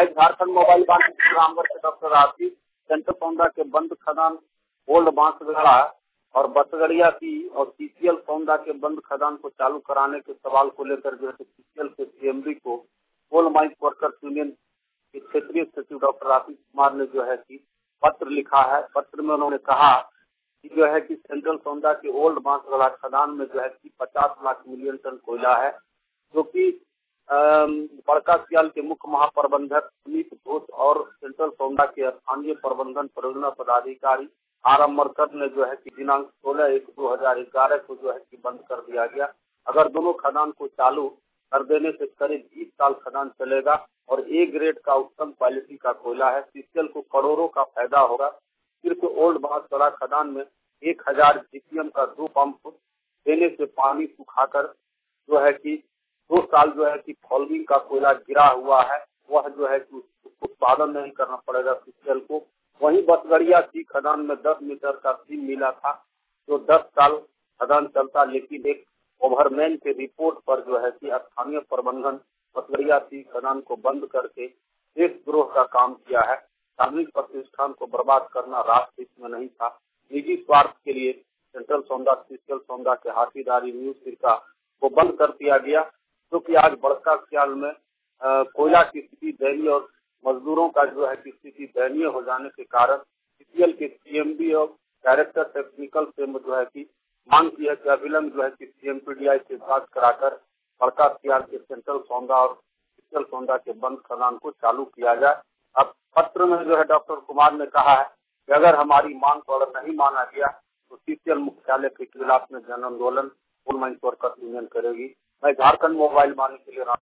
मैं झारखंड मोबाइल वाणिज्य रामगढ़ से डॉक्टर आशीष सेंट्रल सौंदा के बंद खदान ओल्ड बांसगढ़ा और बसगड़िया की और सीसीएल सौंदा के बंद खदान को चालू कराने के सवाल को लेकर जो है सीसीएल के सीएमडी को कोल माइंस वर्कर्स यूनियन के क्षेत्रीय सचिव डॉक्टर आशीष कुमार ने जो है कि पत्र लिखा है। पत्र में उन्होंने कहा कि जो है कि सेंट्रल सौंदा के ओल्ड बांसगढ़ा खदान में जो है कि 50 लाख मिलियन टन कोयला है, जो कि बड़का सियाल के मुख्य महाप्रबंधक सुनीत घोष और सेंट्रल सौंदा के स्थानीय प्रबंधन परियोजना पदाधिकारी आरएम मरकर ने जो है कि दिनांक 16/1/2011 को जो है कि बंद कर दिया गया। अगर दोनों खदान को चालू कर देने से करीब 20 साल खदान चलेगा और ए ग्रेड का उत्तम क्वालिटी का कोयला है। सीसीएल को करोड़ों का फायदा होगा। सिर्फ ओल्ड बांसगढ़ा खदान में 1000 जीपीएम का 2 पंप देने से पानी सुखाकर जो है कि 2 साल जो है कि फॉल्विंग का कोयला गिरा हुआ है, वह जो है कि उसको उत्पादन नहीं करना पड़ेगा सीसीएल को। वहीं बसगड़िया की खदान में 10 मीटर का सीम मिला था, जो 10 साल खदान चलता, लेकिन एक ओवरमैन के रिपोर्ट पर जो है कि स्थानीय प्रबंधन बसगड़िया की खदान को बंद करके देशद्रोह का काम किया है। सार्वजनिक प्रतिष्ठान को बर्बाद करना राष्ट्र हित में नहीं था। निजी स्वार्थ के लिए सेंट्रल सौंदा सीसीएल सौंदा के हाथीदारी न्यूज सिरका को बंद कर दिया गया, जो कि आज बड़का सियाल में कोयला की स्थिति दयनीय और मजदूरों का जो है कि स्थिति दयनीय हो जाने के कारण सीसीएल के सीएमडी और डायरेक्टर टेक्निकल से जो है कि मांग की है कि अविलंब जो है कि सीएमपीडीआई से जांच कराकर बड़का सियाल के सेंट्रल सौंदा और सीसीएल सौंदा के बंद खदान को चालू किया जाए। अब पत्र में जो है डॉक्टर कुमार ने कहा है कि अगर हमारी मांग को अगर नहीं माना गया तो सीसीएल मुख्यालय के खिलाफ में जन आंदोलन कोल माइंस वर्कर्स यूनियन करेगी। मैं झारखंड मोबाइल वाणी के लिए